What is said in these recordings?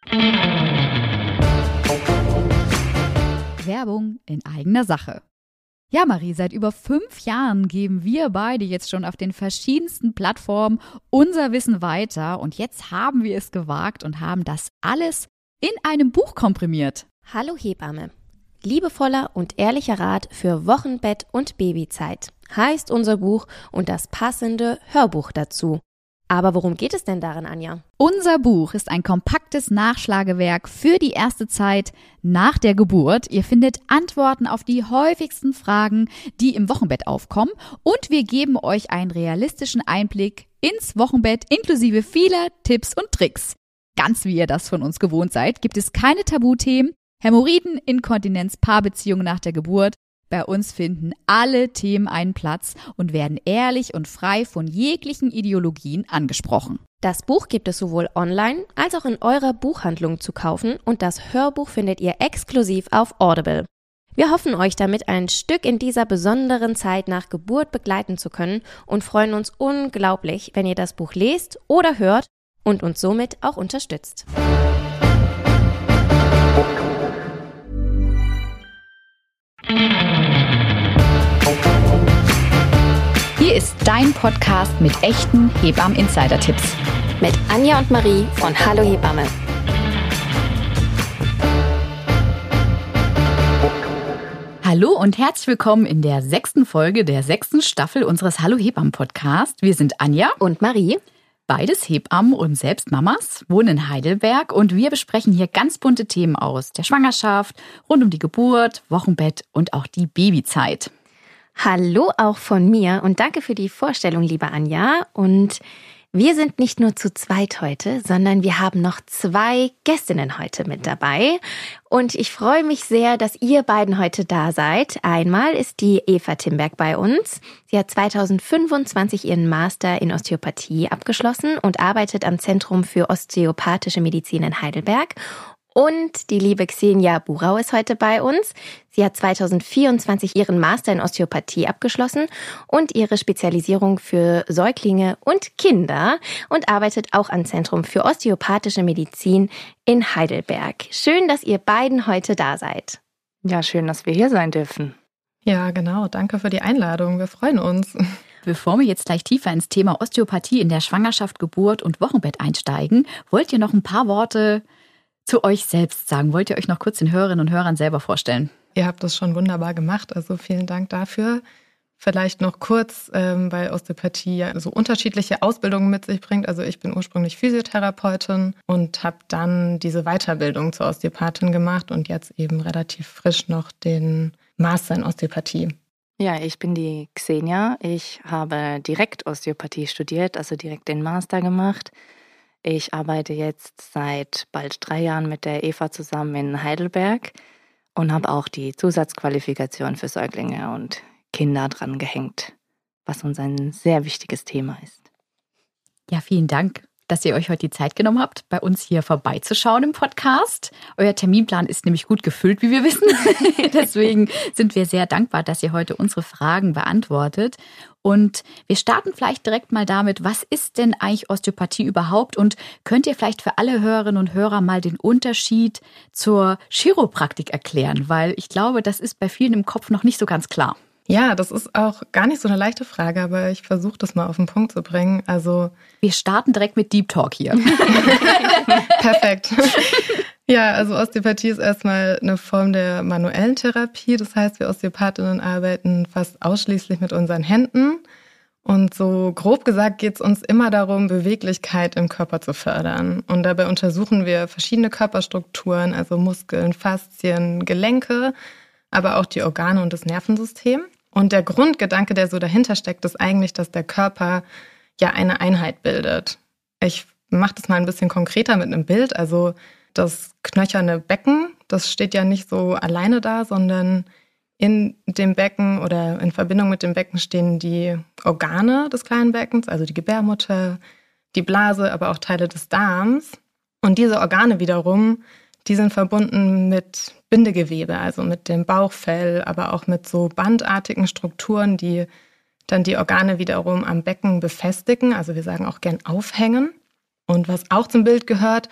Werbung in eigener Sache. Ja, Marie, seit über 5 Jahren geben wir beide jetzt schon auf den verschiedensten Plattformen unser Wissen weiter. Und jetzt haben wir es gewagt und haben das alles in einem Buch komprimiert. Hallo Hebamme. Liebevoller und ehrlicher Rat für Wochenbett und Babyzeit heißt unser Buch und das passende Hörbuch dazu. Aber worum geht es denn darin, Anja? Unser Buch ist ein kompaktes Nachschlagewerk für die erste Zeit nach der Geburt. Ihr findet Antworten auf die häufigsten Fragen, die im Wochenbett aufkommen. Und wir geben euch einen realistischen Einblick ins Wochenbett inklusive vieler Tipps und Tricks. Ganz wie ihr das von uns gewohnt seid, gibt es keine Tabuthemen, Hämorrhoiden, Inkontinenz, Paarbeziehungen nach der Geburt. Bei uns finden alle Themen einen Platz und werden ehrlich und frei von jeglichen Ideologien angesprochen. Das Buch gibt es sowohl online als auch in eurer Buchhandlung zu kaufen und das Hörbuch findet ihr exklusiv auf Audible. Wir hoffen, euch damit ein Stück in dieser besonderen Zeit nach Geburt begleiten zu können und freuen uns unglaublich, wenn ihr das Buch lest oder hört und uns somit auch unterstützt. Hier ist dein Podcast mit echten Hebammen-Insider-Tipps. Mit Anja und Marie von Hallo Hebamme. Hallo und herzlich willkommen in der 6. Folge der 6. Staffel unseres Hallo Hebammen-Podcast. Wir sind Anja und Marie. Beides Hebammen und selbst Mamas, wohnen in Heidelberg und wir besprechen hier ganz bunte Themen aus der Schwangerschaft, rund um die Geburt, Wochenbett und auch die Babyzeit. Hallo auch von mir und danke für die Vorstellung, liebe Anja. Und wir sind nicht nur zu zweit heute, sondern wir haben noch 2 Gästinnen heute mit dabei. Und ich freue mich sehr, dass ihr beiden heute da seid. Einmal ist die Eva Timberg bei uns. Sie hat 2025 ihren Master in Osteopathie abgeschlossen und arbeitet am Zentrum für osteopathische Medizin in Heidelberg. Und die liebe Xenia Burau ist heute bei uns. Sie hat 2024 ihren Master in Osteopathie abgeschlossen und ihre Spezialisierung für Säuglinge und Kinder und arbeitet auch am Zentrum für osteopathische Medizin in Heidelberg. Schön, dass ihr beiden heute da seid. Ja, schön, dass wir hier sein dürfen. Ja, genau. Danke für die Einladung. Wir freuen uns. Bevor wir jetzt gleich tiefer ins Thema Osteopathie in der Schwangerschaft, Geburt und Wochenbett einsteigen, wollt ihr noch ein paar Worte zu euch selbst sagen? Wollt ihr euch noch kurz den Hörerinnen und Hörern selber vorstellen? Ihr habt das schon wunderbar gemacht, also vielen Dank dafür. Vielleicht noch kurz, weil Osteopathie ja so unterschiedliche Ausbildungen mit sich bringt. Also ich bin ursprünglich Physiotherapeutin und habe dann diese Weiterbildung zur Osteopathin gemacht und jetzt eben relativ frisch noch den Master in Osteopathie. Ja, ich bin die Xenia. Ich habe direkt Osteopathie studiert, also direkt den Master gemacht. Ich arbeite jetzt seit bald 3 Jahren mit der Eva zusammen in Heidelberg und habe auch die Zusatzqualifikation für Säuglinge und Kinder dran gehängt, was uns ein sehr wichtiges Thema ist. Ja, vielen Dank, dass ihr euch heute die Zeit genommen habt, bei uns hier vorbeizuschauen im Podcast. Euer Terminplan ist nämlich gut gefüllt, wie wir wissen. Deswegen sind wir sehr dankbar, dass ihr heute unsere Fragen beantwortet. Und wir starten vielleicht direkt mal damit, was ist denn eigentlich Osteopathie überhaupt? Und könnt ihr vielleicht für alle Hörerinnen und Hörer mal den Unterschied zur Chiropraktik erklären? Weil ich glaube, das ist bei vielen im Kopf noch nicht so ganz klar. Ja, das ist auch gar nicht so eine leichte Frage, aber ich versuche das mal auf den Punkt zu bringen. Also wir starten direkt mit Deep Talk hier. Perfekt. Ja, also Osteopathie ist erstmal eine Form der manuellen Therapie. Das heißt, wir Osteopathinnen arbeiten fast ausschließlich mit unseren Händen. Und so grob gesagt geht es uns immer darum, Beweglichkeit im Körper zu fördern. Und dabei untersuchen wir verschiedene Körperstrukturen, also Muskeln, Faszien, Gelenke, aber auch die Organe und das Nervensystem. Und der Grundgedanke, der so dahinter steckt, ist eigentlich, dass der Körper ja eine Einheit bildet. Ich mache das mal ein bisschen konkreter mit einem Bild. Also das knöcherne Becken, das steht ja nicht so alleine da, sondern in dem Becken oder in Verbindung mit dem Becken stehen die Organe des kleinen Beckens, also die Gebärmutter, die Blase, aber auch Teile des Darms. Und diese Organe wiederum, die sind verbunden mit Bindegewebe, also mit dem Bauchfell, aber auch mit so bandartigen Strukturen, die dann die Organe wiederum am Becken befestigen. Also wir sagen auch gern aufhängen. Und was auch zum Bild gehört,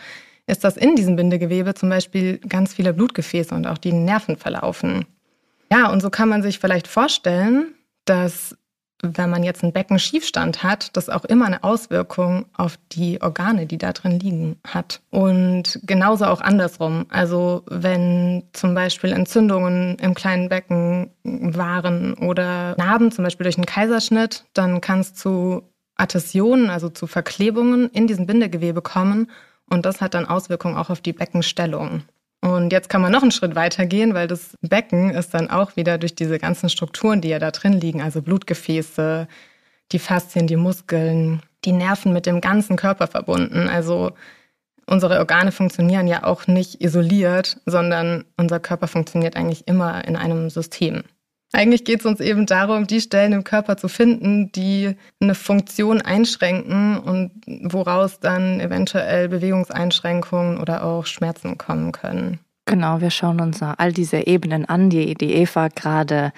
ist, dass in diesem Bindegewebe zum Beispiel ganz viele Blutgefäße und auch die Nerven verlaufen. Ja, und so kann man sich vielleicht vorstellen, dass wenn man jetzt einen Beckenschiefstand hat, das auch immer eine Auswirkung auf die Organe, die da drin liegen, hat. Und genauso auch andersrum. Also wenn zum Beispiel Entzündungen im kleinen Becken waren oder Narben, zum Beispiel durch einen Kaiserschnitt, dann kann es zu Adhäsionen, also zu Verklebungen in diesem Bindegewebe kommen. Und das hat dann Auswirkungen auch auf die Beckenstellung. Und jetzt kann man noch einen Schritt weiter gehen, weil das Becken ist dann auch wieder durch diese ganzen Strukturen, die ja da drin liegen, also Blutgefäße, die Faszien, die Muskeln, die Nerven mit dem ganzen Körper verbunden. Also unsere Organe funktionieren ja auch nicht isoliert, sondern unser Körper funktioniert eigentlich immer in einem System. Eigentlich geht es uns eben darum, die Stellen im Körper zu finden, die eine Funktion einschränken und woraus dann eventuell Bewegungseinschränkungen oder auch Schmerzen kommen können. Genau, wir schauen uns all diese Ebenen an, die Eva gerade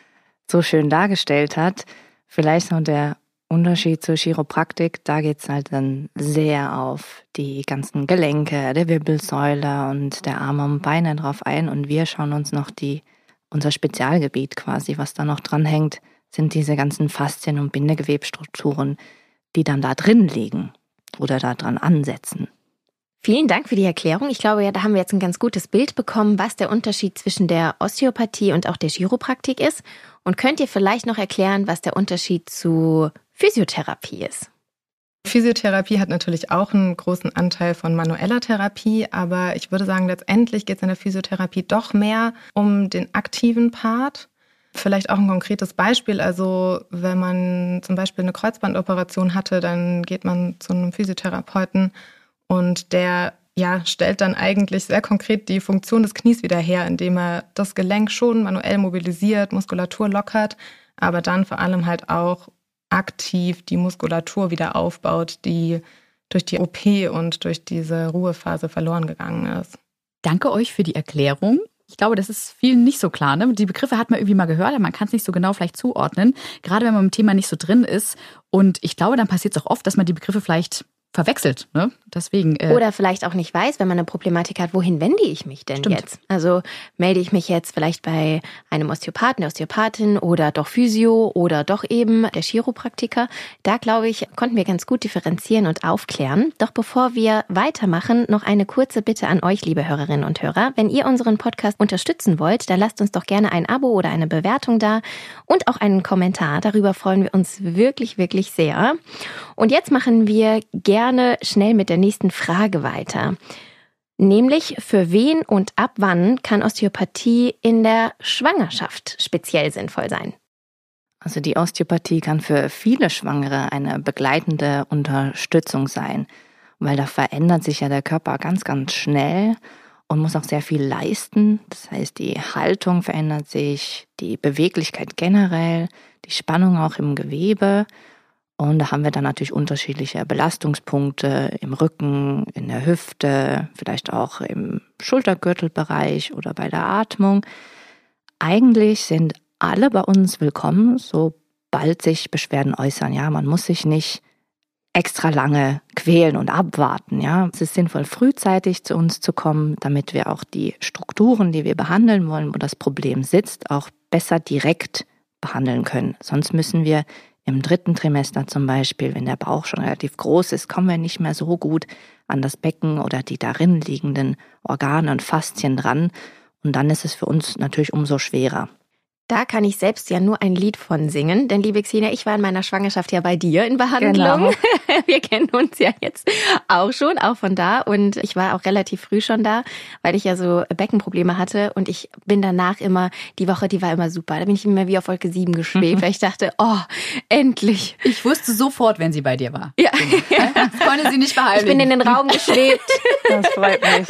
so schön dargestellt hat. Vielleicht noch der Unterschied zur Chiropraktik, da geht es halt dann sehr auf die ganzen Gelenke, der Wirbelsäule und der Arme und Beine drauf ein. Und wir schauen uns noch unser Spezialgebiet quasi, was da noch dranhängt, sind diese ganzen Faszien- und Bindegewebsstrukturen, die dann da drin liegen oder da dran ansetzen. Vielen Dank für die Erklärung. Ich glaube, ja, da haben wir jetzt ein ganz gutes Bild bekommen, was der Unterschied zwischen der Osteopathie und auch der Chiropraktik ist. Und könnt ihr vielleicht noch erklären, was der Unterschied zu Physiotherapie ist? Physiotherapie hat natürlich auch einen großen Anteil von manueller Therapie, aber ich würde sagen, letztendlich geht es in der Physiotherapie doch mehr um den aktiven Part. Vielleicht auch ein konkretes Beispiel, also wenn man zum Beispiel eine Kreuzbandoperation hatte, dann geht man zu einem Physiotherapeuten und der stellt dann eigentlich sehr konkret die Funktion des Knies wieder her, indem er das Gelenk schon manuell mobilisiert, Muskulatur lockert, aber dann vor allem halt auch aktiv die Muskulatur wieder aufbaut, die durch die OP und durch diese Ruhephase verloren gegangen ist. Danke euch für die Erklärung. Ich glaube, das ist vielen nicht so klar. Ne? Die Begriffe hat man irgendwie mal gehört, aber man kann es nicht so genau vielleicht zuordnen. Gerade wenn man im Thema nicht so drin ist. Und ich glaube, dann passiert es auch oft, dass man die Begriffe vielleicht verwechselt. Ne? Deswegen, oder vielleicht auch nicht weiß, wenn man eine Problematik hat, wohin wende ich mich denn jetzt? Also melde ich mich jetzt vielleicht bei einem Osteopathen, der Osteopathin oder doch Physio oder doch eben der Chiropraktiker. Da, glaube ich, konnten wir ganz gut differenzieren und aufklären. Doch bevor wir weitermachen, noch eine kurze Bitte an euch, liebe Hörerinnen und Hörer. Wenn ihr unseren Podcast unterstützen wollt, dann lasst uns doch gerne ein Abo oder eine Bewertung da und auch einen Kommentar. Darüber freuen wir uns wirklich, wirklich sehr. Und jetzt machen wir gerne schnell mit der nächsten Frage weiter. Nämlich, für wen und ab wann kann Osteopathie in der Schwangerschaft speziell sinnvoll sein? Also die Osteopathie kann für viele Schwangere eine begleitende Unterstützung sein, weil da verändert sich ja der Körper ganz, ganz schnell und muss auch sehr viel leisten. Das heißt, die Haltung verändert sich, die Beweglichkeit generell, die Spannung auch im Gewebe. Und da haben wir dann natürlich unterschiedliche Belastungspunkte im Rücken, in der Hüfte, vielleicht auch im Schultergürtelbereich oder bei der Atmung. Eigentlich sind alle bei uns willkommen, sobald sich Beschwerden äußern. Ja, man muss sich nicht extra lange quälen und abwarten. Ja, es ist sinnvoll, frühzeitig zu uns zu kommen, damit wir auch die Strukturen, die wir behandeln wollen, wo das Problem sitzt, auch besser direkt behandeln können. Sonst müssen wir im 3. Trimester zum Beispiel, wenn der Bauch schon relativ groß ist, kommen wir nicht mehr so gut an das Becken oder die darin liegenden Organe und Faszien dran. Und dann ist es für uns natürlich umso schwerer. Da kann ich selbst ja nur ein Lied von singen, denn liebe Xenia, ich war in meiner Schwangerschaft ja bei dir in Behandlung. Genau. Wir kennen uns ja jetzt auch schon, auch von da, und ich war auch relativ früh schon da, weil ich ja so Beckenprobleme hatte und ich bin danach immer, die Woche, die war immer super, da bin ich immer wie auf Wolke 7 geschwebt, weil ich dachte, oh, endlich. Ich wusste sofort, wenn sie bei dir war. Ja. Das konnte sie nicht verheimlichen. Ich bin in den Raum geschwebt. Das freut mich.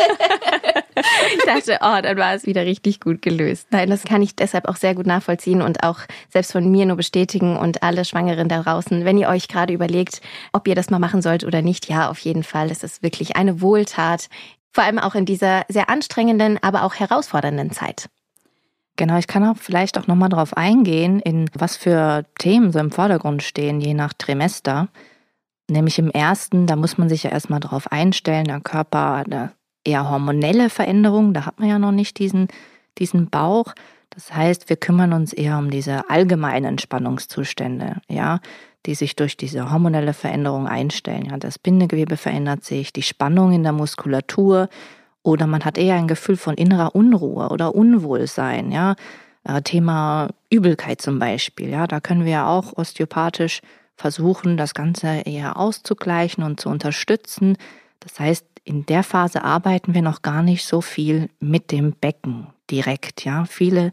Ich dachte, dann war es wieder richtig gut gelöst. Nein, das kann ich deshalb auch sehr gut nachvollziehen und auch selbst von mir nur bestätigen und alle Schwangeren da draußen, wenn ihr euch gerade überlegt, ob ihr das mal machen sollt oder nicht, ja, auf jeden Fall. Es ist wirklich eine Wohltat, vor allem auch in dieser sehr anstrengenden, aber auch herausfordernden Zeit. Genau, ich kann auch vielleicht auch nochmal drauf eingehen, in was für Themen so im Vordergrund stehen, je nach Trimester. Nämlich im ersten, da muss man sich ja erstmal drauf einstellen, der Körper hat eine eher hormonelle Veränderung, da hat man ja noch nicht diesen Bauch. Das heißt, wir kümmern uns eher um diese allgemeinen Spannungszustände, ja, die sich durch diese hormonelle Veränderung einstellen. Ja, das Bindegewebe verändert sich, die Spannung in der Muskulatur oder man hat eher ein Gefühl von innerer Unruhe oder Unwohlsein. Ja. Thema Übelkeit zum Beispiel. Ja, da können wir ja auch osteopathisch versuchen, das Ganze eher auszugleichen und zu unterstützen. Das heißt, in der Phase arbeiten wir noch gar nicht so viel mit dem Becken direkt. Ja,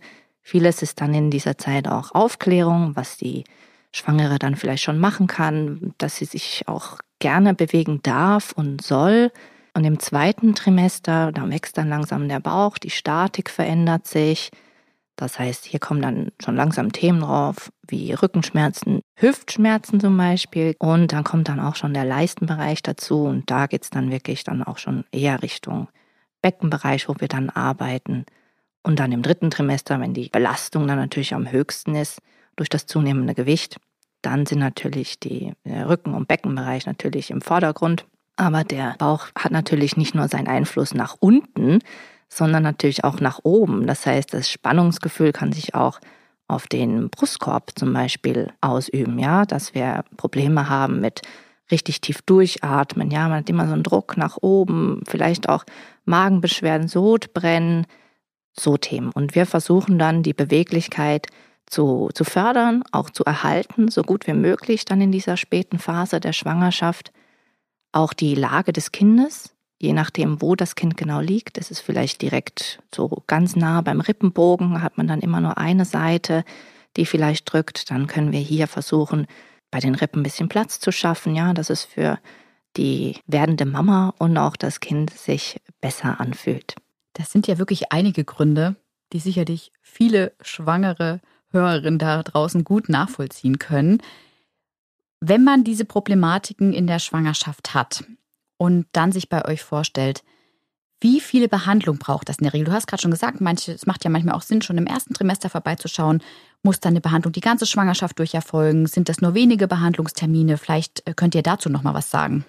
vieles ist dann in dieser Zeit auch Aufklärung, was die Schwangere dann vielleicht schon machen kann, dass sie sich auch gerne bewegen darf und soll. Und im zweiten Trimester, da wächst dann langsam der Bauch, die Statik verändert sich. Das heißt, hier kommen dann schon langsam Themen drauf, wie Rückenschmerzen, Hüftschmerzen zum Beispiel. Und dann kommt dann auch schon der Leistenbereich dazu. Und da geht es dann wirklich dann auch schon eher Richtung Beckenbereich, wo wir dann arbeiten. Und dann im dritten Trimester, wenn die Belastung dann natürlich am höchsten ist, durch das zunehmende Gewicht, dann sind natürlich der Rücken- und Beckenbereich natürlich im Vordergrund. Aber der Bauch hat natürlich nicht nur seinen Einfluss nach unten, sondern natürlich auch nach oben. Das heißt, das Spannungsgefühl kann sich auch auf den Brustkorb zum Beispiel ausüben, ja, dass wir Probleme haben mit richtig tief durchatmen, ja, man hat immer so einen Druck nach oben, vielleicht auch Magenbeschwerden, Sodbrennen, so Themen. Und wir versuchen dann die Beweglichkeit zu fördern, auch zu erhalten, so gut wie möglich dann in dieser späten Phase der Schwangerschaft. Auch die Lage des Kindes, je nachdem, wo das Kind genau liegt, ist es vielleicht direkt so ganz nah beim Rippenbogen, hat man dann immer nur eine Seite, die vielleicht drückt. Dann können wir hier versuchen, bei den Rippen ein bisschen Platz zu schaffen, ja, dass es für die werdende Mama und auch das Kind sich besser anfühlt. Das sind ja wirklich einige Gründe, die sicherlich viele schwangere Hörerinnen da draußen gut nachvollziehen können. Wenn man diese Problematiken in der Schwangerschaft hat und dann sich bei euch vorstellt, wie viele Behandlung braucht das in der Regel? Du hast gerade schon gesagt, es macht ja manchmal auch Sinn, schon im ersten Trimester vorbeizuschauen. Muss dann eine Behandlung die ganze Schwangerschaft durcherfolgen? Sind das nur wenige Behandlungstermine? Vielleicht könnt ihr dazu noch mal was sagen.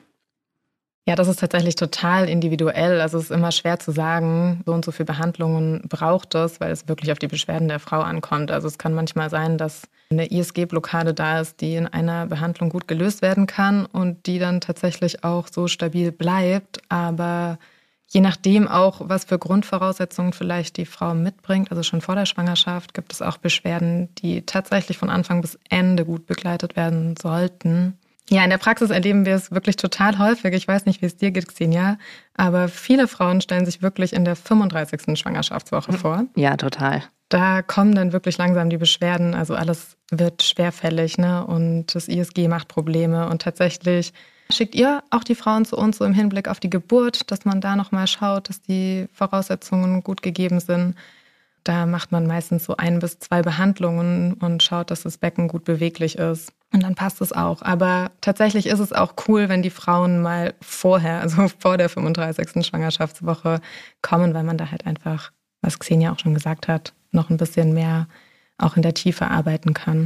Ja, das ist tatsächlich total individuell. Also es ist immer schwer zu sagen, so und so viele Behandlungen braucht es, weil es wirklich auf die Beschwerden der Frau ankommt. Also es kann manchmal sein, dass eine ISG-Blockade da ist, die in einer Behandlung gut gelöst werden kann und die dann tatsächlich auch so stabil bleibt. Aber je nachdem auch, was für Grundvoraussetzungen vielleicht die Frau mitbringt, also schon vor der Schwangerschaft, gibt es auch Beschwerden, die tatsächlich von Anfang bis Ende gut begleitet werden sollten. Ja, in der Praxis erleben wir es wirklich total häufig. Ich weiß nicht, wie es dir geht, Xenia, aber viele Frauen stellen sich wirklich in der 35. Schwangerschaftswoche vor. Ja, total. Da kommen dann wirklich langsam die Beschwerden, also alles wird schwerfällig, ne? Und das ISG macht Probleme. Und tatsächlich schickt ihr auch die Frauen zu uns so im Hinblick auf die Geburt, dass man da nochmal schaut, dass die Voraussetzungen gut gegeben sind. Da macht man meistens so 1 bis 2 Behandlungen und schaut, dass das Becken gut beweglich ist. Und dann passt es auch. Aber tatsächlich ist es auch cool, wenn die Frauen mal vorher, also vor der 35. Schwangerschaftswoche kommen, weil man da halt einfach, was Xenia auch schon gesagt hat, noch ein bisschen mehr auch in der Tiefe arbeiten kann.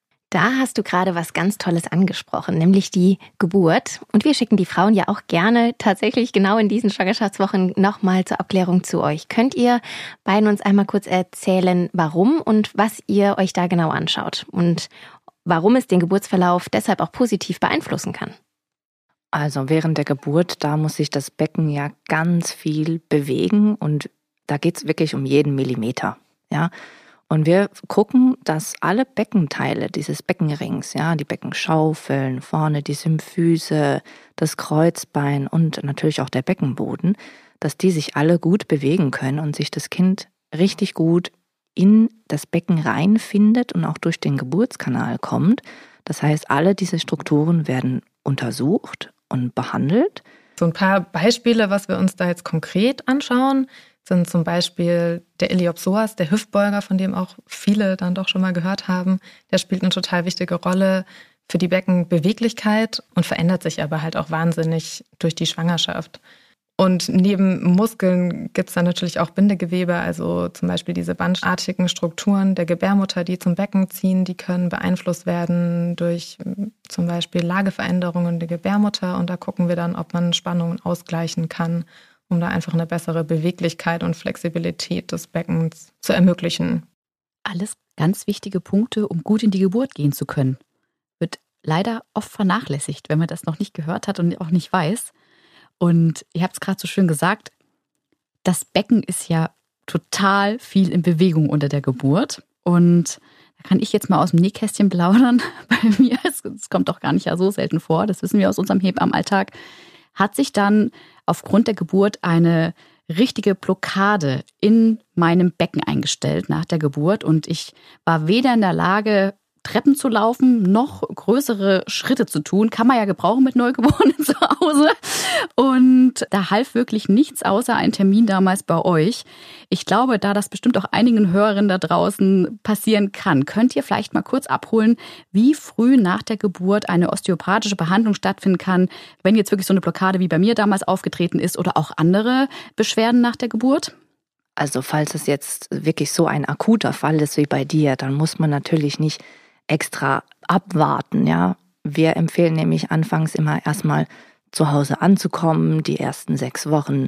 Da hast du gerade was ganz Tolles angesprochen, nämlich die Geburt. Und wir schicken die Frauen ja auch gerne tatsächlich genau in diesen Schwangerschaftswochen nochmal zur Abklärung zu euch. Könnt ihr beiden uns einmal kurz erzählen, warum und was ihr euch da genau anschaut und warum es den Geburtsverlauf deshalb auch positiv beeinflussen kann? Also während der Geburt, da muss sich das Becken ja ganz viel bewegen und da geht es wirklich um jeden Millimeter, ja. Und wir gucken, dass alle Beckenteile dieses Beckenrings, ja, die Beckenschaufeln, vorne die Symphyse, das Kreuzbein und natürlich auch der Beckenboden, dass die sich alle gut bewegen können und sich das Kind richtig gut in das Becken reinfindet und auch durch den Geburtskanal kommt. Das heißt, alle diese Strukturen werden untersucht und behandelt. So ein paar Beispiele, was wir uns da jetzt konkret anschauen, sind zum Beispiel der Iliopsoas, der Hüftbeuger, von dem auch viele dann doch schon mal gehört haben. Der spielt eine total wichtige Rolle für die Beckenbeweglichkeit und verändert sich aber halt auch wahnsinnig durch die Schwangerschaft. Und neben Muskeln gibt es dann natürlich auch Bindegewebe, also zum Beispiel diese bandartigen Strukturen der Gebärmutter, die zum Becken ziehen, die können beeinflusst werden durch zum Beispiel Lageveränderungen der Gebärmutter. Und da gucken wir dann, ob man Spannungen ausgleichen kann, um da einfach eine bessere Beweglichkeit und Flexibilität des Beckens zu ermöglichen. Alles ganz wichtige Punkte, um gut in die Geburt gehen zu können. Wird leider oft vernachlässigt, wenn man das noch nicht gehört hat und auch nicht weiß. Und ihr habt es gerade so schön gesagt, das Becken ist ja total viel in Bewegung unter der Geburt. Und da kann ich jetzt mal aus dem Nähkästchen plaudern. Bei mir, es kommt doch gar nicht so selten vor, das wissen wir aus unserem Hebammenalltag, hat sich dann aufgrund der Geburt eine richtige Blockade in meinem Becken eingestellt nach der Geburt. Und ich war weder in der Lage, Treppen zu laufen, noch größere Schritte zu tun. Kann man ja gebrauchen mit Neugeborenen zu Hause. Und da half wirklich nichts außer ein Termin damals bei euch. Ich glaube, da das bestimmt auch einigen Hörerinnen da draußen passieren kann, könnt ihr vielleicht mal kurz abholen, wie früh nach der Geburt eine osteopathische Behandlung stattfinden kann, wenn jetzt wirklich so eine Blockade wie bei mir damals aufgetreten ist oder auch andere Beschwerden nach der Geburt? Also falls es jetzt wirklich so ein akuter Fall ist wie bei dir, dann muss man natürlich nicht extra abwarten, ja. Wir empfehlen nämlich anfangs immer erstmal zu Hause anzukommen, die ersten 6 Wochen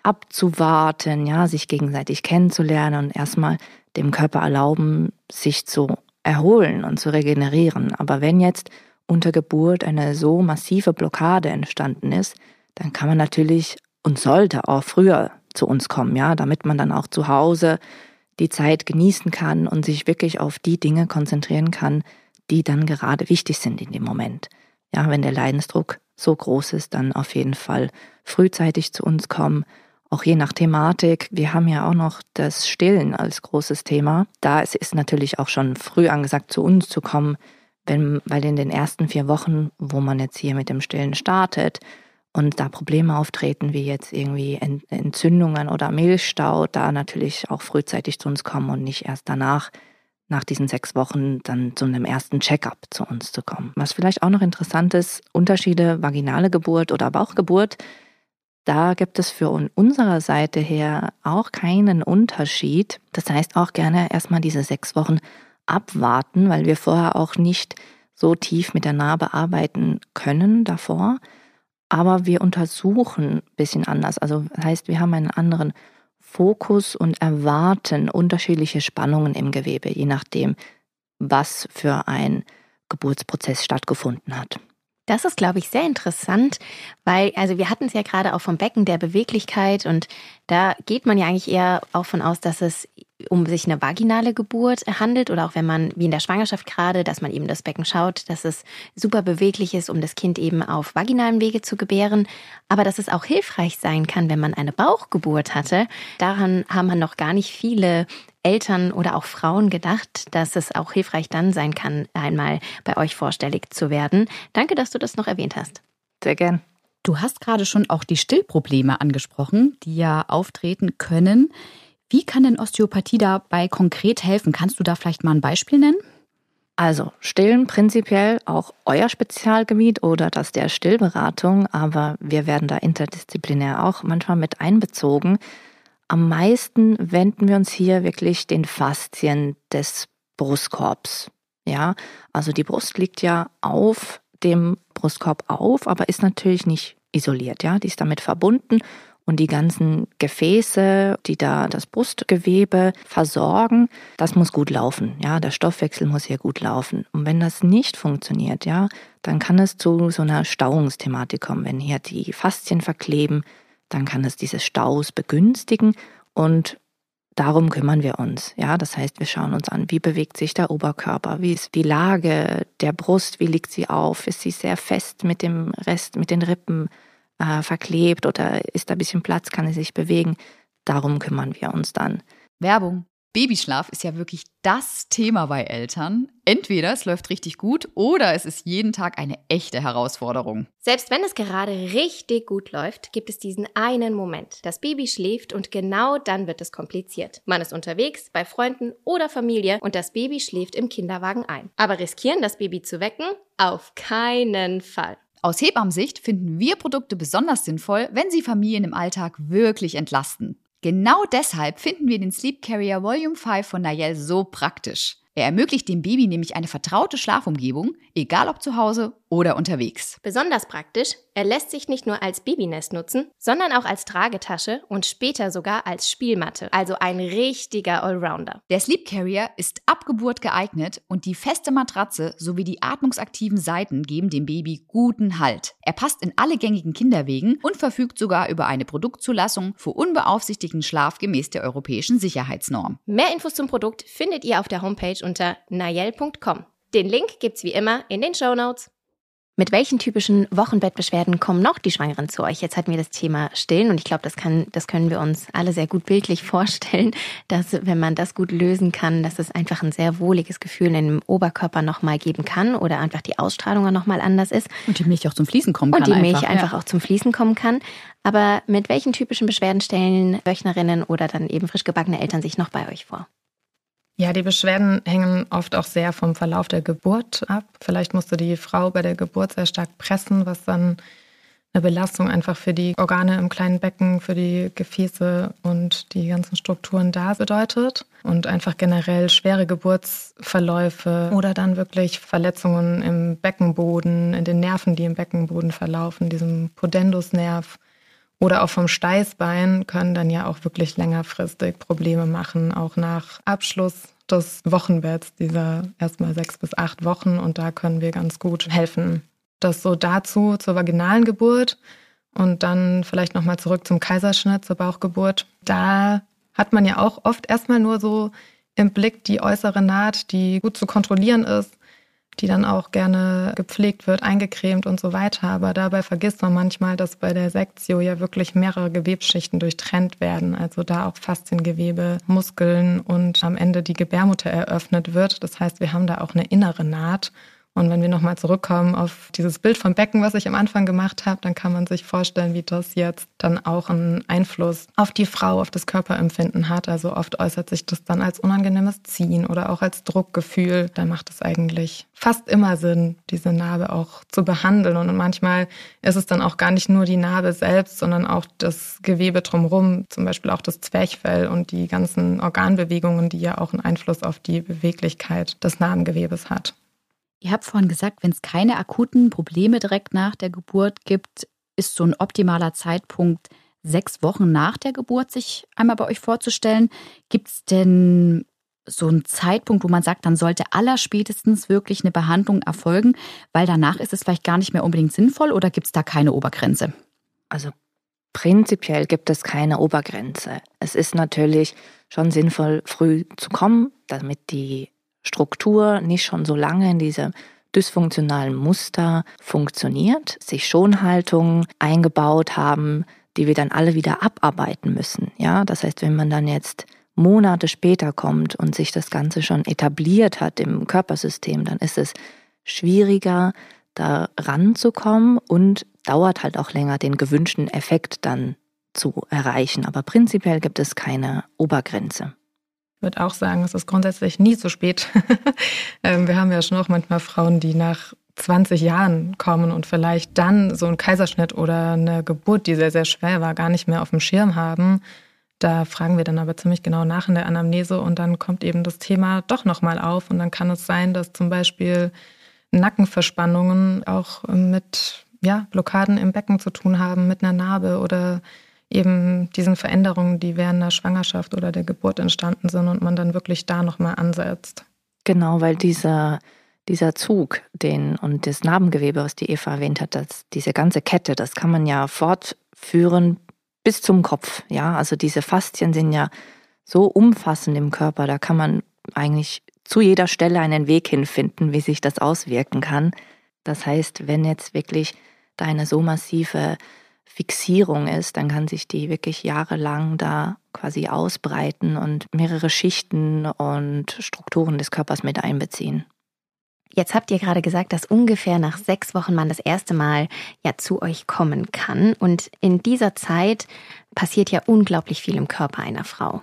abzuwarten, ja, sich gegenseitig kennenzulernen und erstmal dem Körper erlauben, sich zu erholen und zu regenerieren. Aber wenn jetzt unter Geburt eine so massive Blockade entstanden ist, dann kann man natürlich und sollte auch früher zu uns kommen, ja, damit man dann auch zu Hause die Zeit genießen kann und sich wirklich auf die Dinge konzentrieren kann, die dann gerade wichtig sind in dem Moment. Ja, wenn der Leidensdruck so groß ist, dann auf jeden Fall frühzeitig zu uns kommen. Auch je nach Thematik. Wir haben ja auch noch das Stillen als großes Thema. Da ist natürlich auch schon früh angesagt, zu uns zu kommen, weil in den ersten 4 Wochen, wo man jetzt hier mit dem Stillen startet, und da Probleme auftreten, wie jetzt irgendwie Entzündungen oder Milchstau, da natürlich auch frühzeitig zu uns kommen und nicht erst danach, nach diesen 6 Wochen, dann zu einem ersten Check-up zu uns zu kommen. Was vielleicht auch noch interessant ist, Unterschiede vaginale Geburt oder Bauchgeburt, da gibt es für unserer Seite her auch keinen Unterschied. Das heißt auch gerne erstmal diese 6 Wochen abwarten, weil wir vorher auch nicht so tief mit der Narbe arbeiten können davor. Aber wir untersuchen ein bisschen anders. Also das heißt, wir haben einen anderen Fokus und erwarten unterschiedliche Spannungen im Gewebe, je nachdem, was für ein Geburtsprozess stattgefunden hat. Das ist, glaube ich, sehr interessant, weil, also wir hatten es ja gerade auch vom Becken der Beweglichkeit und da geht man ja eigentlich eher auch von aus, dass es um sich eine vaginale Geburt handelt oder auch wenn man, wie in der Schwangerschaft gerade, dass man eben das Becken schaut, dass es super beweglich ist, um das Kind eben auf vaginalen Wege zu gebären, aber dass es auch hilfreich sein kann, wenn man eine Bauchgeburt hatte. Daran haben noch gar nicht viele Eltern oder auch Frauen gedacht, dass es auch hilfreich dann sein kann, einmal bei euch vorstellig zu werden. Danke, dass du das noch erwähnt hast. Sehr gern. Du hast gerade schon auch die Stillprobleme angesprochen, die ja auftreten können. Wie kann denn Osteopathie dabei konkret helfen? Kannst du da vielleicht mal ein Beispiel nennen? Also Stillen prinzipiell auch euer Spezialgebiet oder das der Stillberatung, aber wir werden da interdisziplinär auch manchmal mit einbezogen. Am meisten wenden wir uns hier wirklich den Faszien des Brustkorbs. Ja, also die Brust liegt ja auf dem Brustkorb auf, aber ist natürlich nicht isoliert. Ja, die ist damit verbunden und die ganzen Gefäße, die da das Brustgewebe versorgen, das muss gut laufen. Ja, der Stoffwechsel muss hier gut laufen. Und wenn das nicht funktioniert, ja, dann kann es zu so einer Stauungsthematik kommen. Wenn hier die Faszien verkleben, dann kann es diese Staus begünstigen und darum kümmern wir uns. Ja, das heißt, wir schauen uns an, wie bewegt sich der Oberkörper, wie ist die Lage der Brust, wie liegt sie auf, ist sie sehr fest mit dem Rest, mit den Rippen verklebt oder ist da ein bisschen Platz, kann sie sich bewegen. Darum kümmern wir uns dann. Werbung. Babyschlaf ist ja wirklich das Thema bei Eltern. Entweder es läuft richtig gut oder es ist jeden Tag eine echte Herausforderung. Selbst wenn es gerade richtig gut läuft, gibt es diesen einen Moment. Das Baby schläft und genau dann wird es kompliziert. Man ist unterwegs, bei Freunden oder Familie und das Baby schläft im Kinderwagen ein. Aber riskieren, das Baby zu wecken? Auf keinen Fall. Aus Hebammensicht finden wir Produkte besonders sinnvoll, wenn sie Familien im Alltag wirklich entlasten. Genau deshalb finden wir den Sleep Carrier Volume 5 von Nayel so praktisch. Er ermöglicht dem Baby nämlich eine vertraute Schlafumgebung, egal ob zu Hause oder unterwegs. Besonders praktisch, er lässt sich nicht nur als Babynest nutzen, sondern auch als Tragetasche und später sogar als Spielmatte. Also ein richtiger Allrounder. Der Sleep Carrier ist ab Geburt geeignet und die feste Matratze sowie die atmungsaktiven Seiten geben dem Baby guten Halt. Er passt in alle gängigen Kinderwegen und verfügt sogar über eine Produktzulassung für unbeaufsichtigten Schlaf gemäß der europäischen Sicherheitsnorm. Mehr Infos zum Produkt findet ihr auf der Homepage unter nayel.com. Den Link gibt's wie immer in den Shownotes. Mit welchen typischen Wochenbettbeschwerden kommen noch die Schwangeren zu euch? Jetzt hatten wir das Thema Stillen und ich glaube, das können wir uns alle sehr gut bildlich vorstellen, dass wenn man das gut lösen kann, dass es einfach ein sehr wohliges Gefühl in dem Oberkörper nochmal geben kann oder einfach die Ausstrahlung nochmal anders ist. Und die Milch auch zum Fließen kommen kann. Und die Milch einfach auch zum Fließen kommen kann. Aber mit welchen typischen Beschwerden stellen Wöchnerinnen oder dann eben frisch gebackene Eltern sich noch bei euch vor? Ja, die Beschwerden hängen oft auch sehr vom Verlauf der Geburt ab. Vielleicht musste die Frau bei der Geburt sehr stark pressen, was dann eine Belastung einfach für die Organe im kleinen Becken, für die Gefäße und die ganzen Strukturen da bedeutet. Und einfach generell schwere Geburtsverläufe oder dann wirklich Verletzungen im Beckenboden, in den Nerven, die im Beckenboden verlaufen, diesem Pudendusnerv. Oder auch vom Steißbein können dann ja auch wirklich längerfristig Probleme machen, auch nach Abschluss des Wochenbetts, dieser erstmal 6 bis 8 Wochen. Und da können wir ganz gut helfen. Das so dazu zur vaginalen Geburt und dann vielleicht nochmal zurück zum Kaiserschnitt, zur Bauchgeburt. Da hat man ja auch oft erstmal nur so im Blick die äußere Naht, die gut zu kontrollieren ist, die dann auch gerne gepflegt wird, eingecremt und so weiter. Aber dabei vergisst man manchmal, dass bei der Sektio ja wirklich mehrere Gewebsschichten durchtrennt werden. Also da auch Fasziengewebe, Muskeln und am Ende die Gebärmutter eröffnet wird. Das heißt, wir haben da auch eine innere Naht. Und wenn wir nochmal zurückkommen auf dieses Bild vom Becken, was ich am Anfang gemacht habe, dann kann man sich vorstellen, wie das jetzt dann auch einen Einfluss auf die Frau, auf das Körperempfinden hat. Also oft äußert sich das dann als unangenehmes Ziehen oder auch als Druckgefühl. Da macht es eigentlich fast immer Sinn, diese Narbe auch zu behandeln. Und manchmal ist es dann auch gar nicht nur die Narbe selbst, sondern auch das Gewebe drumherum, zum Beispiel auch das Zwerchfell und die ganzen Organbewegungen, die ja auch einen Einfluss auf die Beweglichkeit des Narbengewebes hat. Ihr habt vorhin gesagt, wenn es keine akuten Probleme direkt nach der Geburt gibt, ist so ein optimaler Zeitpunkt 6 Wochen nach der Geburt, sich einmal bei euch vorzustellen. Gibt es denn so einen Zeitpunkt, wo man sagt, dann sollte allerspätestens wirklich eine Behandlung erfolgen, weil danach ist es vielleicht gar nicht mehr unbedingt sinnvoll oder gibt es da keine Obergrenze? Also prinzipiell gibt es keine Obergrenze. Es ist natürlich schon sinnvoll, früh zu kommen, damit die Struktur nicht schon so lange in diesem dysfunktionalen Muster funktioniert, sich Schonhaltungen eingebaut haben, die wir dann alle wieder abarbeiten müssen. Ja, das heißt, wenn man dann jetzt Monate später kommt und sich das Ganze schon etabliert hat im Körpersystem, dann ist es schwieriger, da ranzukommen und dauert halt auch länger, den gewünschten Effekt dann zu erreichen. Aber prinzipiell gibt es keine Obergrenze. Ich würde auch sagen, es ist grundsätzlich nie zu spät. Wir haben ja schon auch manchmal Frauen, die nach 20 Jahren kommen und vielleicht dann so einen Kaiserschnitt oder eine Geburt, die sehr, sehr schwer war, gar nicht mehr auf dem Schirm haben. Da fragen wir dann aber ziemlich genau nach in der Anamnese und dann kommt eben das Thema doch nochmal auf. Und dann kann es sein, dass zum Beispiel Nackenverspannungen auch mit Blockaden im Becken zu tun haben, mit einer Narbe oder eben diesen Veränderungen, die während der Schwangerschaft oder der Geburt entstanden sind und man dann wirklich da nochmal ansetzt. Genau, weil dieser Zug und das Narbengewebe, was die Eva erwähnt hat, diese ganze Kette, das kann man ja fortführen bis zum Kopf. Ja, also diese Faszien sind ja so umfassend im Körper, da kann man eigentlich zu jeder Stelle einen Weg hinfinden, wie sich das auswirken kann. Das heißt, wenn jetzt wirklich da eine so massive Fixierung ist, dann kann sich die wirklich jahrelang da quasi ausbreiten und mehrere Schichten und Strukturen des Körpers mit einbeziehen. Jetzt habt ihr gerade gesagt, dass ungefähr nach 6 Wochen man das erste Mal zu euch kommen kann. Und in dieser Zeit passiert ja unglaublich viel im Körper einer Frau.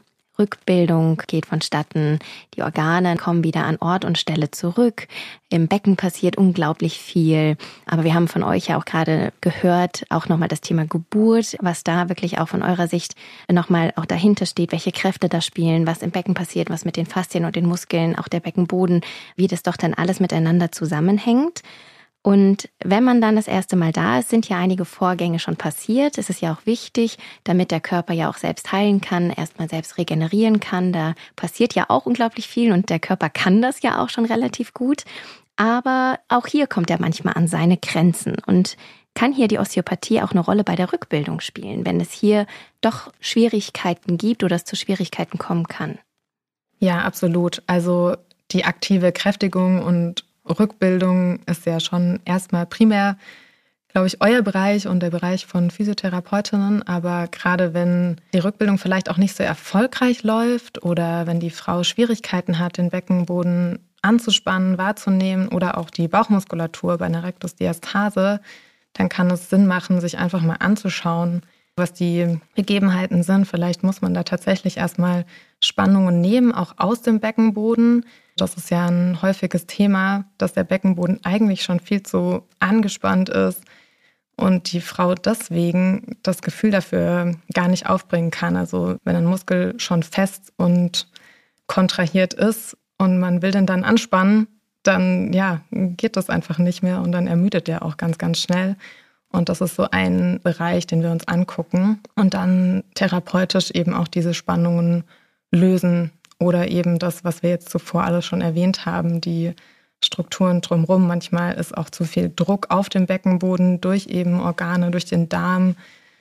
Rückbildung geht vonstatten, die Organe kommen wieder an Ort und Stelle zurück. Im Becken passiert unglaublich viel. Aber wir haben von euch ja auch gerade gehört, auch nochmal das Thema Geburt, was da wirklich auch von eurer Sicht nochmal auch dahinter steht, welche Kräfte da spielen, was im Becken passiert, was mit den Faszien und den Muskeln, auch der Beckenboden, wie das doch dann alles miteinander zusammenhängt. Und wenn man dann das erste Mal da ist, sind ja einige Vorgänge schon passiert. Es ist ja auch wichtig, damit der Körper ja auch selbst heilen kann, erstmal selbst regenerieren kann. Da passiert ja auch unglaublich viel und der Körper kann das ja auch schon relativ gut. Aber auch hier kommt er manchmal an seine Grenzen und kann hier die Osteopathie auch eine Rolle bei der Rückbildung spielen, wenn es hier doch Schwierigkeiten gibt oder es zu Schwierigkeiten kommen kann. Ja, absolut. Also die aktive Kräftigung und Rückbildung ist ja schon erstmal primär, glaube ich, euer Bereich und der Bereich von Physiotherapeutinnen. Aber gerade wenn die Rückbildung vielleicht auch nicht so erfolgreich läuft oder wenn die Frau Schwierigkeiten hat, den Beckenboden anzuspannen, wahrzunehmen oder auch die Bauchmuskulatur bei einer Rektusdiastase, dann kann es Sinn machen, sich einfach mal anzuschauen, was die Gegebenheiten sind. Vielleicht muss man da tatsächlich erstmal Spannungen nehmen, auch aus dem Beckenboden. Das ist ja ein häufiges Thema, dass der Beckenboden eigentlich schon viel zu angespannt ist und die Frau deswegen das Gefühl dafür gar nicht aufbringen kann. Also wenn ein Muskel schon fest und kontrahiert ist und man will den dann anspannen, dann geht das einfach nicht mehr und dann ermüdet der auch ganz, ganz schnell. Und das ist so ein Bereich, den wir uns angucken und dann therapeutisch eben auch diese Spannungen lösen. Oder eben das, was wir jetzt zuvor alles schon erwähnt haben, die Strukturen drumherum. Manchmal ist auch zu viel Druck auf dem Beckenboden durch eben Organe, durch den Darm,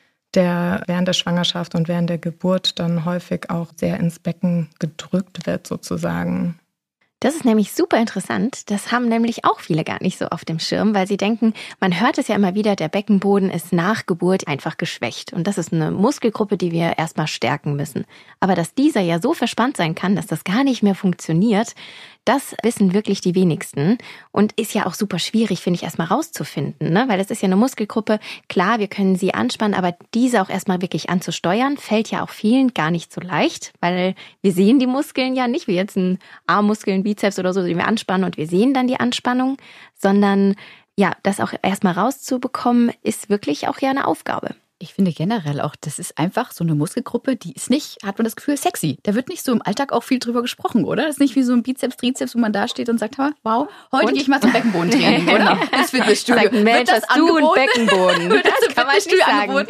der während der Schwangerschaft und während der Geburt dann häufig auch sehr ins Becken gedrückt wird sozusagen. Das ist nämlich super interessant. Das haben nämlich auch viele gar nicht so auf dem Schirm, weil sie denken, man hört es ja immer wieder, der Beckenboden ist nach Geburt einfach geschwächt. Und das ist eine Muskelgruppe, die wir erstmal stärken müssen. Aber dass dieser ja so verspannt sein kann, dass das gar nicht mehr funktioniert, das wissen wirklich die wenigsten und ist ja auch super schwierig, finde ich, erstmal rauszufinden, ne? Weil es ist ja eine Muskelgruppe, klar, wir können sie anspannen, aber diese auch erstmal wirklich anzusteuern, fällt ja auch vielen gar nicht so leicht, weil wir sehen die Muskeln ja nicht, wie jetzt ein Armmuskel, ein Bizeps oder so, die wir anspannen und wir sehen dann die Anspannung, sondern ja, das auch erstmal rauszubekommen, ist wirklich auch ja eine Aufgabe. Ich finde generell auch, das ist einfach so eine Muskelgruppe, die ist nicht, hat man das Gefühl, sexy. Da wird nicht so im Alltag auch viel drüber gesprochen, oder? Das ist nicht wie so ein Bizeps, Trizeps, wo man da steht und sagt, wow, heute gehe ich mal zum Beckenbodentraining, oder? Das Fitnessstudio. Sagt, Mensch, hast du einen Beckenboden? Das kann man nicht sagen.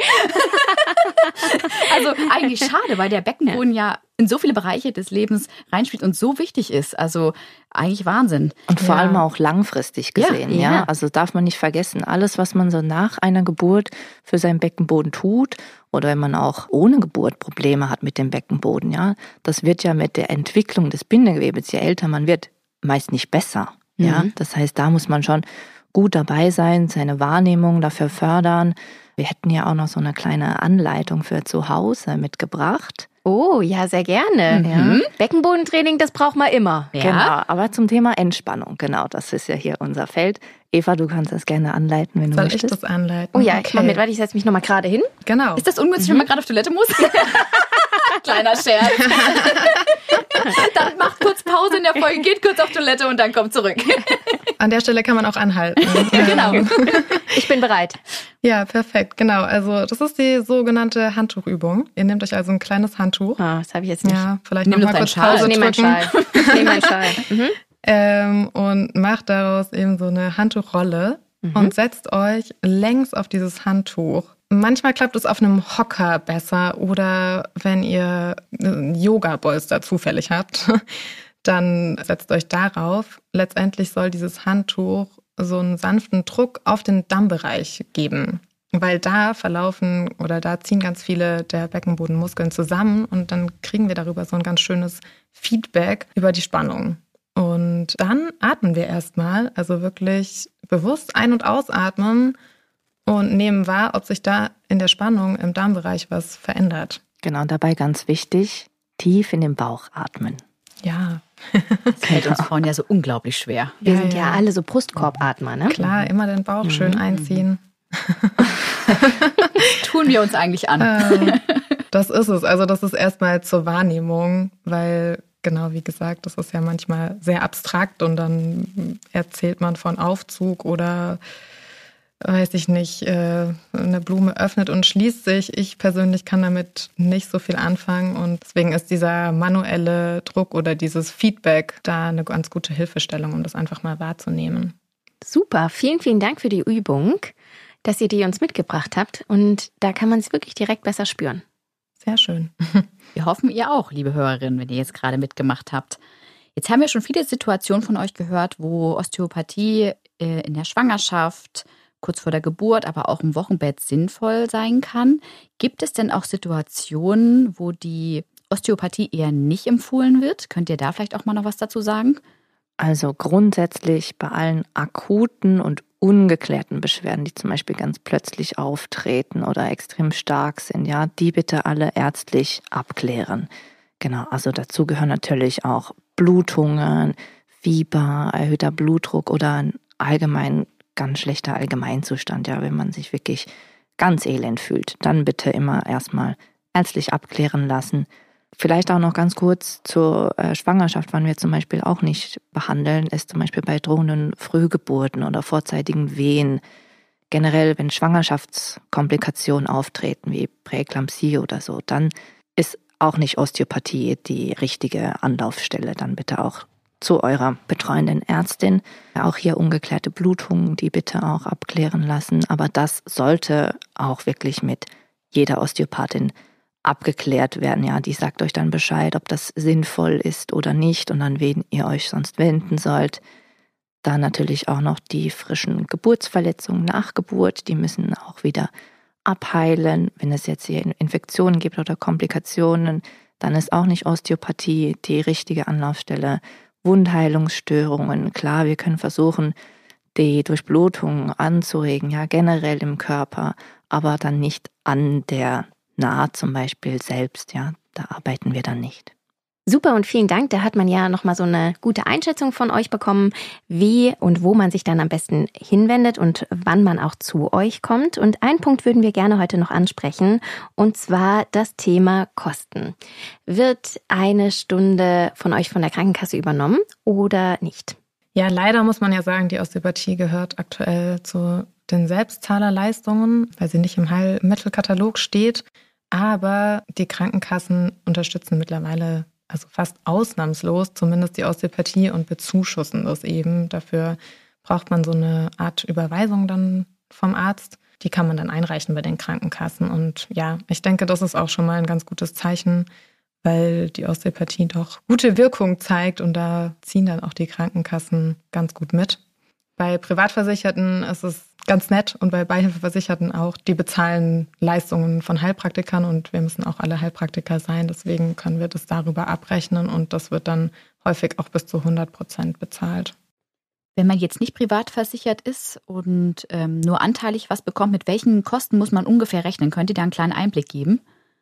Also eigentlich schade, weil der Beckenboden ja in so viele Bereiche des Lebens reinspielt und so wichtig ist. Also eigentlich Wahnsinn. Und vor allem auch langfristig gesehen. Ja. Also darf man nicht vergessen, alles, was man so nach einer Geburt für seinen Beckenboden tut oder wenn man auch ohne Geburt Probleme hat mit dem Beckenboden, ja, das wird ja mit der Entwicklung des Bindegewebes, je älter man wird, meist nicht besser. Ja, das heißt, da muss man schon gut dabei sein, seine Wahrnehmung dafür fördern. Wir hätten ja auch noch so eine kleine Anleitung für zu Hause mitgebracht. Oh, ja, sehr gerne. Ja. Beckenbodentraining, das braucht man immer. Ja. Genau, aber zum Thema Entspannung, genau, das ist ja hier unser Feld. Eva, du kannst das gerne anleiten, wenn du möchtest. Soll ich das anleiten? Oh ja, ich mach mit, warte, ich setze mich nochmal gerade hin. Genau. Ist das ungünstig, wenn man gerade auf Toilette muss? Kleiner Scherz. Dann macht kurz Pause in der Folge, geht kurz auf Toilette und dann kommt zurück. An der Stelle kann man auch anhalten. Ja, genau. Ich bin bereit. Ja, perfekt, genau. Also das ist die sogenannte Handtuchübung. Ihr nehmt euch also ein kleines Handtuch. Ah, das habe ich jetzt nicht. Ja, vielleicht Nimm noch mal doch kurz deinen Schal. Pause Ich nehme meinen drücken. Schal. Ich nehme meinen Schal. Und macht daraus eben so eine Handtuchrolle und setzt euch längs auf dieses Handtuch. Manchmal klappt es auf einem Hocker besser oder wenn ihr einen Yoga-Bolster zufällig habt, dann setzt euch darauf. Letztendlich soll dieses Handtuch so einen sanften Druck auf den Dammbereich geben, weil da verlaufen oder da ziehen ganz viele der Beckenbodenmuskeln zusammen und dann kriegen wir darüber so ein ganz schönes Feedback über die Spannung. Und dann atmen wir erstmal, also wirklich bewusst ein- und ausatmen und nehmen wahr, ob sich da in der Spannung im Darmbereich was verändert. Genau, und dabei ganz wichtig, tief in den Bauch atmen. Ja. Das fällt uns Frauen ja so unglaublich schwer. Wir sind ja alle so Brustkorbatmer, ne? Klar, immer den Bauch schön einziehen. Das tun wir uns eigentlich an. Das ist es. Also das ist erstmal zur Wahrnehmung, weil genau, wie gesagt, das ist ja manchmal sehr abstrakt und dann erzählt man von Aufzug oder weiß ich nicht, eine Blume öffnet und schließt sich. Ich persönlich kann damit nicht so viel anfangen und deswegen ist dieser manuelle Druck oder dieses Feedback da eine ganz gute Hilfestellung, um das einfach mal wahrzunehmen. Super, vielen, vielen Dank für die Übung, dass ihr die uns mitgebracht habt und da kann man es wirklich direkt besser spüren. Sehr schön. Wir hoffen, ihr auch, liebe Hörerinnen, wenn ihr jetzt gerade mitgemacht habt. Jetzt haben wir schon viele Situationen von euch gehört, wo Osteopathie in der Schwangerschaft, kurz vor der Geburt, aber auch im Wochenbett sinnvoll sein kann. Gibt es denn auch Situationen, wo die Osteopathie eher nicht empfohlen wird? Könnt ihr da vielleicht auch mal noch was dazu sagen? Also grundsätzlich bei allen akuten und ungeklärten Beschwerden, die zum Beispiel ganz plötzlich auftreten oder extrem stark sind, ja, die bitte alle ärztlich abklären. Genau, also dazu gehören natürlich auch Blutungen, Fieber, erhöhter Blutdruck oder ein allgemein ganz schlechter Allgemeinzustand, ja, wenn man sich wirklich ganz elend fühlt, dann bitte immer erstmal ärztlich abklären lassen. Vielleicht auch noch ganz kurz zur Schwangerschaft, wann wir zum Beispiel auch nicht behandeln, ist zum Beispiel bei drohenden Frühgeburten oder vorzeitigen Wehen. Generell, wenn Schwangerschaftskomplikationen auftreten, wie Präeklampsie oder so, dann ist auch nicht Osteopathie die richtige Anlaufstelle. Dann bitte auch zu eurer betreuenden Ärztin. Auch hier ungeklärte Blutungen, die bitte auch abklären lassen. Aber das sollte auch wirklich mit jeder Osteopathin abgeklärt werden. Ja, die sagt euch dann Bescheid, ob das sinnvoll ist oder nicht und an wen ihr euch sonst wenden sollt. Dann natürlich auch noch die frischen Geburtsverletzungen nach Geburt. Die müssen auch wieder abheilen. Wenn es jetzt hier Infektionen gibt oder Komplikationen, dann ist auch nicht Osteopathie die richtige Anlaufstelle. Wundheilungsstörungen, klar, wir können versuchen, die Durchblutung anzuregen, ja, generell im Körper, aber dann nicht an der Naht zum Beispiel selbst, ja, da arbeiten wir dann nicht. Super und vielen Dank. Da hat man ja nochmal so eine gute Einschätzung von euch bekommen, wie und wo man sich dann am besten hinwendet und wann man auch zu euch kommt. Und einen Punkt würden wir gerne heute noch ansprechen, und zwar das Thema Kosten. Wird eine Stunde von euch von der Krankenkasse übernommen oder nicht? Ja, leider muss man ja sagen, die Osteopathie gehört aktuell zu den Selbstzahlerleistungen, weil sie nicht im Heilmittelkatalog steht. Aber die Krankenkassen unterstützen mittlerweile, also fast ausnahmslos, zumindest die Osteopathie und bezuschussen das eben. Dafür braucht man so eine Art Überweisung dann vom Arzt. Die kann man dann einreichen bei den Krankenkassen. Und ja, ich denke, das ist auch schon mal ein ganz gutes Zeichen, weil die Osteopathie doch gute Wirkung zeigt und da ziehen dann auch die Krankenkassen ganz gut mit. Bei Privatversicherten ist es ganz nett und bei Beihilfeversicherten auch, die bezahlen Leistungen von Heilpraktikern und wir müssen auch alle Heilpraktiker sein, deswegen können wir das darüber abrechnen und das wird dann häufig auch bis zu 100% bezahlt. Wenn man jetzt nicht privat versichert ist und nur anteilig was bekommt, mit welchen Kosten muss man ungefähr rechnen? Könnt ihr da einen kleinen Einblick geben?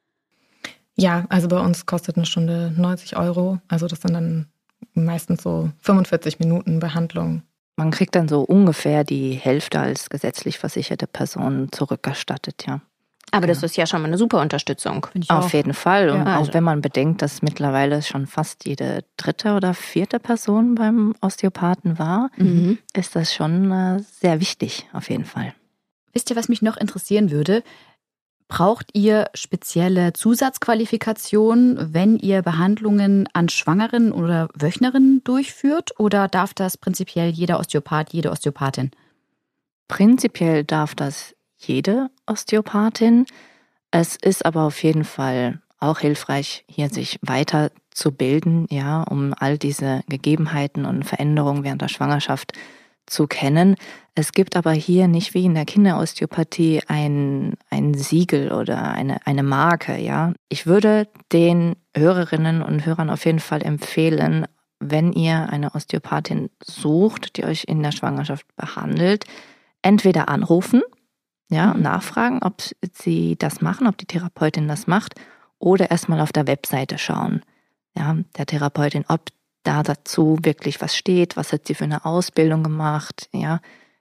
Ja, also bei uns kostet eine Stunde 90 €, also das sind dann meistens so 45 Minuten Behandlung. Man kriegt dann so ungefähr die Hälfte als gesetzlich versicherte Person zurückerstattet, ja. Aber das ist ja schon mal eine super Unterstützung. Auf jeden Fall. Und Ja, auch wenn man bedenkt, dass mittlerweile schon fast jede 3. oder 4. Person beim Osteopathen war, ist das schon sehr wichtig, auf jeden Fall. Wisst ihr, was mich noch interessieren würde? Braucht ihr spezielle Zusatzqualifikationen, wenn ihr Behandlungen an Schwangeren oder Wöchnerinnen durchführt? Oder darf das prinzipiell jeder Osteopath, jede Osteopathin? Prinzipiell darf das jede Osteopathin. Es ist aber auf jeden Fall auch hilfreich, hier sich weiterzubilden, ja, um all diese Gegebenheiten und Veränderungen während der Schwangerschaft zu kennen. Es gibt aber hier nicht wie in der Kinderosteopathie ein Siegel oder eine Marke, ja. Ich würde den Hörerinnen und Hörern auf jeden Fall empfehlen, wenn ihr eine Osteopathin sucht, die euch in der Schwangerschaft behandelt, entweder anrufen, ja, und nachfragen, ob sie das machen, ob die Therapeutin das macht, oder erstmal auf der Webseite schauen, ja, der Therapeutin, ob da dazu wirklich was steht, was hat sie für eine Ausbildung gemacht, ja,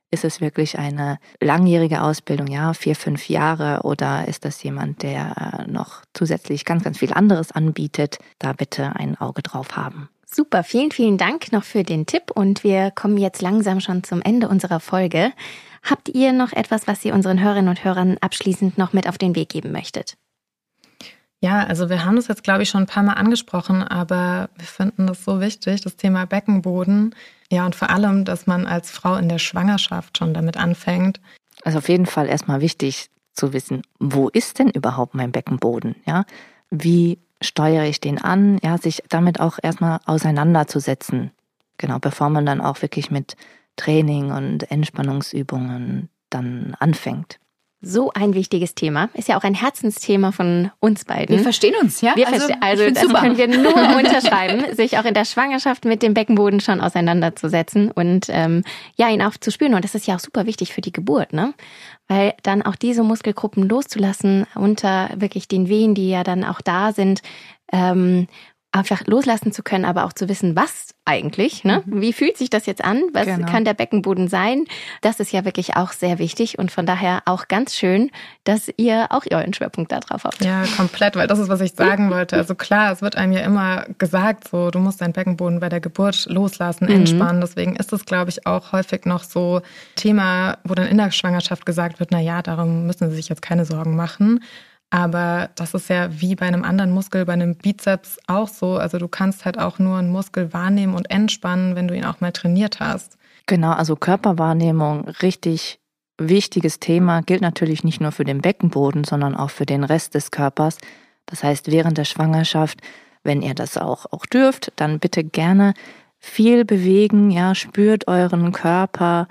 ist es wirklich eine langjährige Ausbildung, ja, 4, 5 Jahre, oder ist das jemand, der noch zusätzlich ganz, ganz viel anderes anbietet? Da bitte ein Auge drauf haben. Super, vielen, vielen Dank noch für den Tipp und wir kommen jetzt langsam schon zum Ende unserer Folge. Habt ihr noch etwas, was ihr unseren Hörerinnen und Hörern abschließend noch mit auf den Weg geben möchtet? Ja, also wir haben das jetzt, glaube ich, schon ein paar Mal angesprochen, aber wir finden das so wichtig, das Thema Beckenboden. Ja, und vor allem, dass man als Frau in der Schwangerschaft schon damit anfängt. Also auf jeden Fall erstmal wichtig zu wissen, wo ist denn überhaupt mein Beckenboden? Ja, wie steuere ich den an? Ja, sich damit auch erstmal auseinanderzusetzen. Genau, bevor man dann auch wirklich mit Training und Entspannungsübungen dann anfängt. So ein wichtiges Thema. Ist ja auch ein Herzensthema von uns beiden. Wir verstehen uns, ja? Also das können wir nur unterschreiben, sich auch in der Schwangerschaft mit dem Beckenboden schon auseinanderzusetzen und ihn auch zu spüren. Und das ist ja auch super wichtig für die Geburt, ne? Weil dann auch diese Muskelgruppen loszulassen unter wirklich den Wehen, die ja dann auch da sind, einfach loslassen zu können, aber auch zu wissen, was eigentlich, ne? Wie fühlt sich das jetzt an? Was kann der Beckenboden sein? Das ist ja wirklich auch sehr wichtig und von daher auch ganz schön, dass ihr auch euren Schwerpunkt da drauf habt. Ja, komplett, weil das ist, was ich sagen wollte. Also klar, es wird einem ja immer gesagt, so, du musst deinen Beckenboden bei der Geburt loslassen, entspannen. Deswegen ist es, glaube ich, auch häufig noch so Thema, wo dann in der Schwangerschaft gesagt wird, na ja, darum müssen Sie sich jetzt keine Sorgen machen. Aber das ist ja wie bei einem anderen Muskel, bei einem Bizeps auch so. Also du kannst halt auch nur einen Muskel wahrnehmen und entspannen, wenn du ihn auch mal trainiert hast. Genau, also Körperwahrnehmung, richtig wichtiges Thema, gilt natürlich nicht nur für den Beckenboden, sondern auch für den Rest des Körpers. Das heißt, während der Schwangerschaft, wenn ihr das auch dürft, dann bitte gerne viel bewegen, ja, spürt euren Körper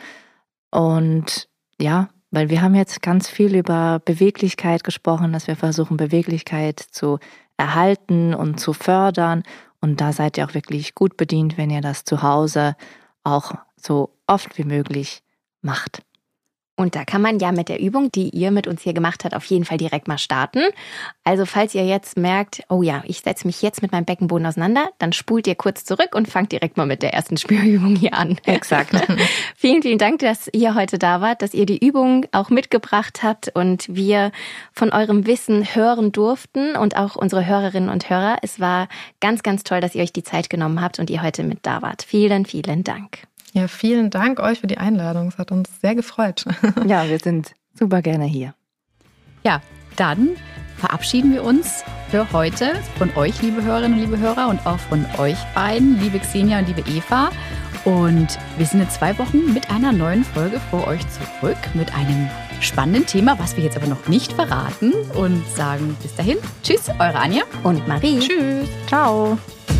und ja, weil wir haben jetzt ganz viel über Beweglichkeit gesprochen, dass wir versuchen, Beweglichkeit zu erhalten und zu fördern. Und da seid ihr auch wirklich gut bedient, wenn ihr das zu Hause auch so oft wie möglich macht. Und da kann man ja mit der Übung, die ihr mit uns hier gemacht habt, auf jeden Fall direkt mal starten. Also falls ihr jetzt merkt, oh ja, ich setze mich jetzt mit meinem Beckenboden auseinander, dann spult ihr kurz zurück und fangt direkt mal mit der ersten Spürübung hier an. Exakt. Vielen, vielen Dank, dass ihr heute da wart, dass ihr die Übung auch mitgebracht habt und wir von eurem Wissen hören durften und auch unsere Hörerinnen und Hörer. Es war ganz, ganz toll, dass ihr euch die Zeit genommen habt und ihr heute mit da wart. Vielen, vielen Dank. Ja, vielen Dank euch für die Einladung. Es hat uns sehr gefreut. Ja, wir sind super gerne hier. Ja, dann verabschieden wir uns für heute von euch, liebe Hörerinnen und liebe Hörer, und auch von euch beiden, liebe Xenia und liebe Eva. Und wir sind in 2 Wochen mit einer neuen Folge vor euch zurück, mit einem spannenden Thema, was wir jetzt aber noch nicht verraten, und sagen bis dahin, tschüss, eure Anja und Marie. Tschüss. Ciao.